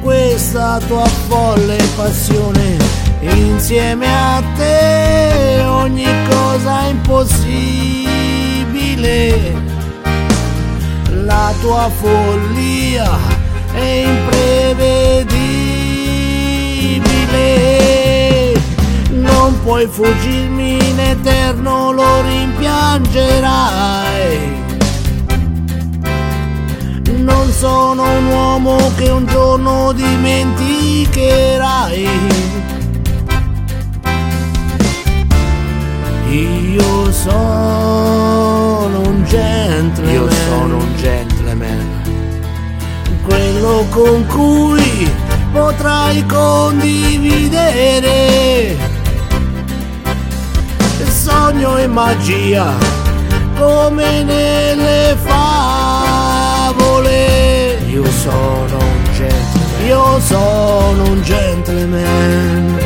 questa tua folle passione. Insieme a te ogni cosa è impossibile. La tua follia è imprevedibile. Non puoi fuggirmi in eterno, lo rimpiangerai. Non sono un uomo che un giorno dimenticherai. Io sono un gentleman. Io sono un gentleman. Quello con cui potrai condividere sogno e magia come nelle favole. Io sono un gentleman. Io sono un gentleman.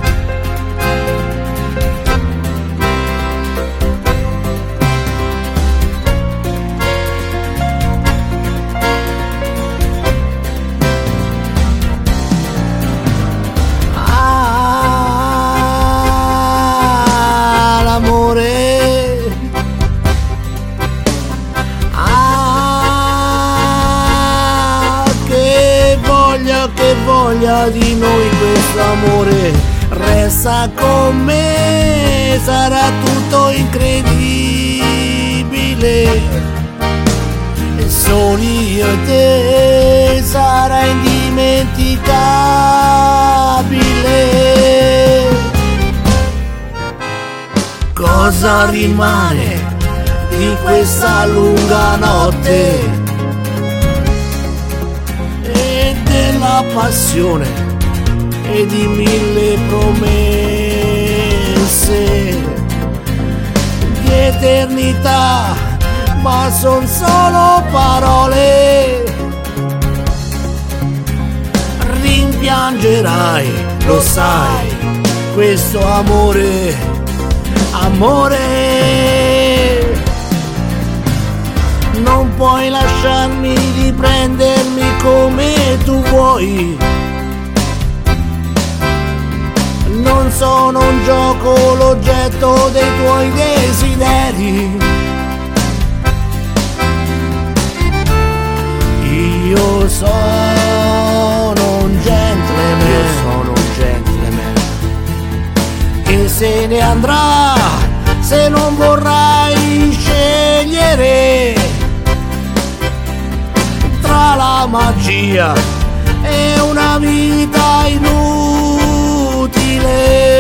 Che voglia di noi questo amore, resta con me, sarà tutto incredibile. E soli io e te sarà indimenticabile. Cosa rimane di questa lunga notte? La passione e di mille promesse di eternità, ma son solo parole. Rimpiangerai, lo sai, questo amore, amore. Non puoi lasciarmi riprendermi come tu vuoi. Non sono un gioco, l'oggetto dei tuoi desideri. Io sono un gentleman. Io sono un gentleman. Che se ne andrà se non vorrai scegliere tra la magia e una vita inutile.